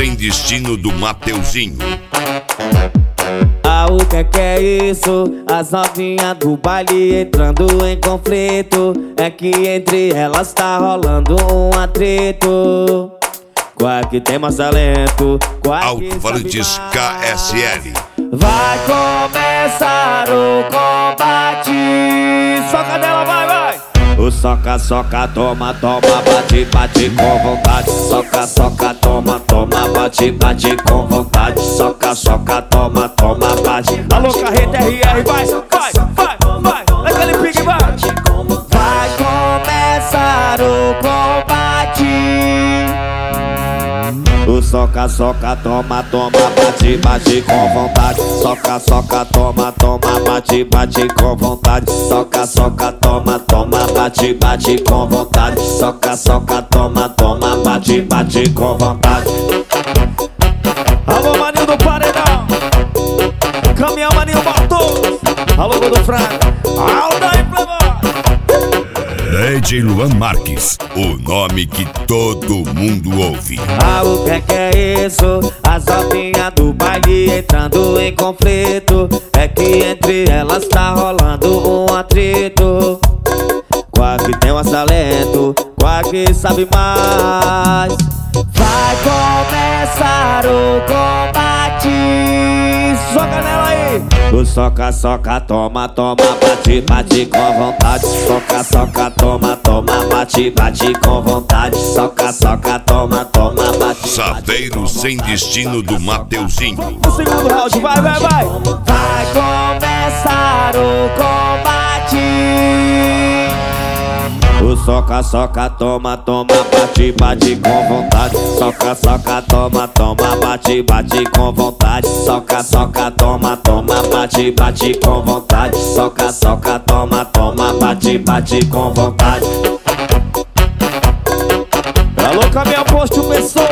Sem Destino do Mateuzinho. Ah, o que é isso? As novinhas do baile entrando em conflito. É que entre elas tá rolando um atrito. Qual é que tem mais talento? Alto-falantes KSL. Vai começar o combate. Soca nela, vai, vai! O soca, soca, toma, toma, bate, bate com vontade. Soca, soca, toma, toma, bate, bate com vontade. Soca, soca, toma, toma, bate. Alô, Carreta RR, vai, vai, vai, vai. Naquele pique, vai. Vai começar o combate. O soca, soca, toma, toma, bate, bate com vontade. Soca, soca, toma, toma, bate, bate com vontade. Soca, soca, toma, toma, bate, bate com vontade. Soca, soca, toma, toma, bate, bate com vontade. Alô, maninho do paredão. Caminhão, maninho Bartos. Alô, Gol do Franco. Aldair Playboy. DJ Luan Marques, o nome que todo mundo ouve. Ah, o que é isso? As novinhas do baile entrando em conflito. É que entre elas tá rolando um atrito. Qual que tem mais talento? Qual que sabe mais? Vai começar o combate. Soca nela aí. O soca, soca, toma, toma, bate, bate com vontade. Soca, soca, toma, toma, bate, bate com vontade. Soca, soca, toma, toma, bate. Saveiro Sem Destino do Mateuzinho. O segundo round, vai, vai, vai. Vai começar o combate. O soca, soca, toma, toma, bate, bate com vontade. Soca, soca, toma, toma, bate, bate com vontade. Soca, soca, toma, toma, bate, bate com vontade. Soca, soca, toma, toma, bate, bate com vontade. Alô, caminhão, posto, pessoa.